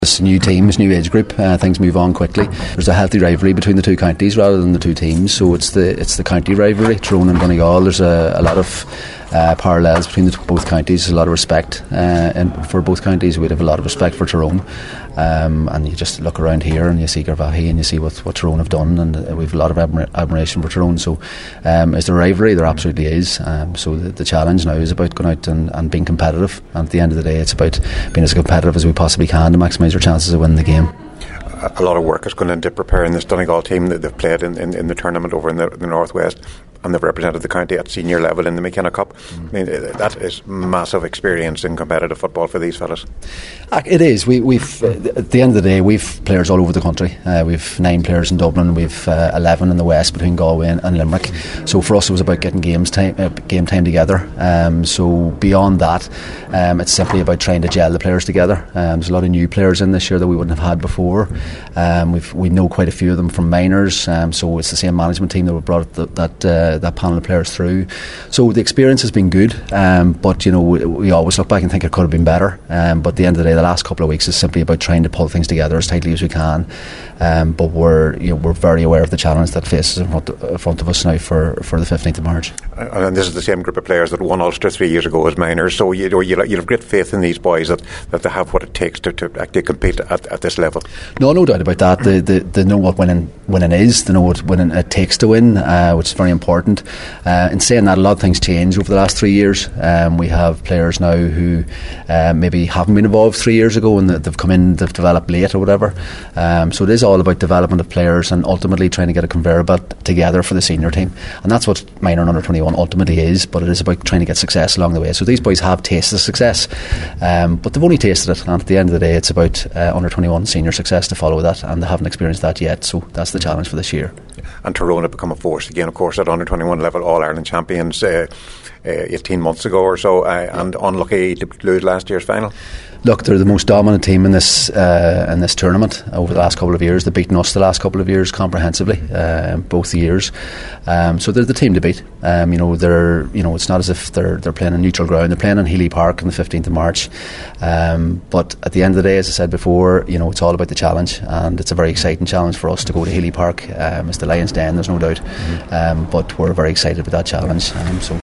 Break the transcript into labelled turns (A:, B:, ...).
A: It's new teams, new age group, things move on quickly. There's a healthy rivalry between the two counties rather than the two teams, so it's the county rivalry, Tyrone and Donegal. There's a lot of parallels between both counties. There's a lot of respect and for both counties. We'd have a lot of respect for Tyrone, and you just look around here and you see Garvaghey and you see what Tyrone have done, and we've a lot of admiration for Tyrone. So is there a rivalry? There absolutely is. So the challenge now is about going out and being competitive, and at the end of the day it's about being as competitive as we possibly can to maximise our chances of winning the game.
B: A lot of work has gone into preparing this Donegal team that they've played in the tournament over in the Northwest, and they've represented the county at senior level in the McKenna Cup. I mean, that is massive experience in competitive football for these fellas.
A: It is. We've at the end of the day, we've players all over the country. We've 9 players in Dublin. We've 11 in the West between Galway and Limerick. So for us, it was about getting game time together. So beyond that, it's simply about trying to gel the players together. There's a lot of new players in this year that we wouldn't have had before. We know quite a few of them from minors. So it's the same management team that we brought that panel of players through. So the experience has been good, but you know we always look back and think it could have been better. But at the end of the day, the last couple of weeks is simply about trying to pull things together as tightly as we can. But we're very aware of the challenge that faces in front of us now for the 15th of March.
B: And this is the same group of players that won Ulster 3 years ago as minors. So you have great faith in these boys that they have what it takes to actually compete at this level.
A: No doubt about that. They know what winning is. They know what winning it takes to win, which is very important. In saying that, a lot of things change over the last 3 years. We have players now who maybe haven't been involved 3 years ago, and they've come in, they've developed late or whatever. So it is all about development of players and ultimately trying to get a conveyor belt together for the senior team, and that's what minor and under 21 ultimately is. But it is about trying to get success along the way. So these boys have tasted success, but they've only tasted it, and at the end of the day it's about under 21 senior success to follow that, and they haven't experienced that yet. So that's the challenge for this year.
B: And Tyrone have become a force again, of course, at under 21 level, All-Ireland champions 18 months ago or so, and unlucky to lose last year's final.
A: Look, they're the most dominant team in this tournament over the last couple of years. They've beaten us the last couple of years comprehensively, both the years. So they're the team to beat. It's not as if they're playing on neutral ground. They're playing on Healy Park on the 15th of March. But at the end of the day, as I said before, it's all about the challenge, and it's a very exciting challenge for us to go to Healy Park. It's the Lions' Den, there's no doubt. But we're very excited about that challenge. So